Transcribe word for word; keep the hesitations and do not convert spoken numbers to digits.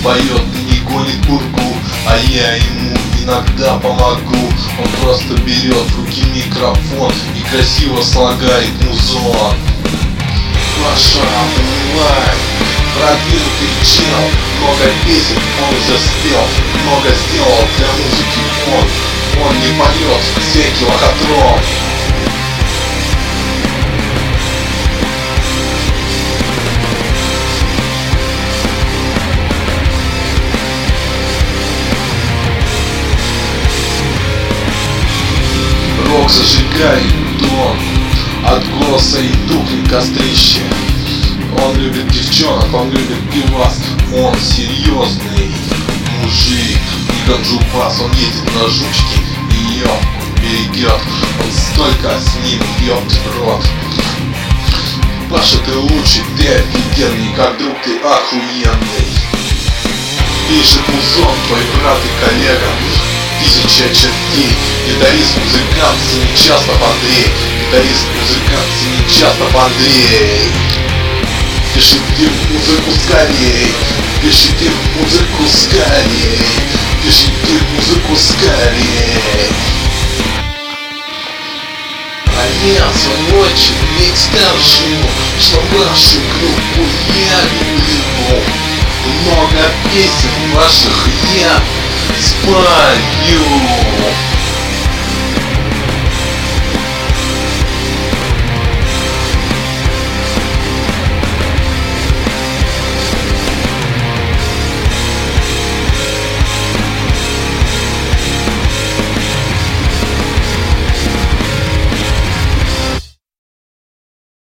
поет и не гонит бургу, а я ему иногда помогу. Он просто берет в руки микрофон и красиво слагает музон. Паша Мулаев, продвинутый чел, много песен он уже спел, много сделал для музыки он. Он не поет всякий лохотрон. Рок зажигает тон, от голоса и тухнет кострище. Он любит девчонок, он любит пивас, он серьезный мужик, не как жупас. Он едет на жучке и ее берегет, он столько с ним, ёпт рот. Паша, ты лучший, ты офигенный, как друг ты охуенный. Пишет музон твой брат и коллега, тысяча чертей. Гитарист, музыкант, Семичастов Андрей. Гитарист, музыкант, Семичастов Андрей. Пишите музыку скорей, пишите музыку скорей, пишите музыку скорей. А я, в свою очередь, скажу, что вашу группу я люблю. Много песен ваших я спою.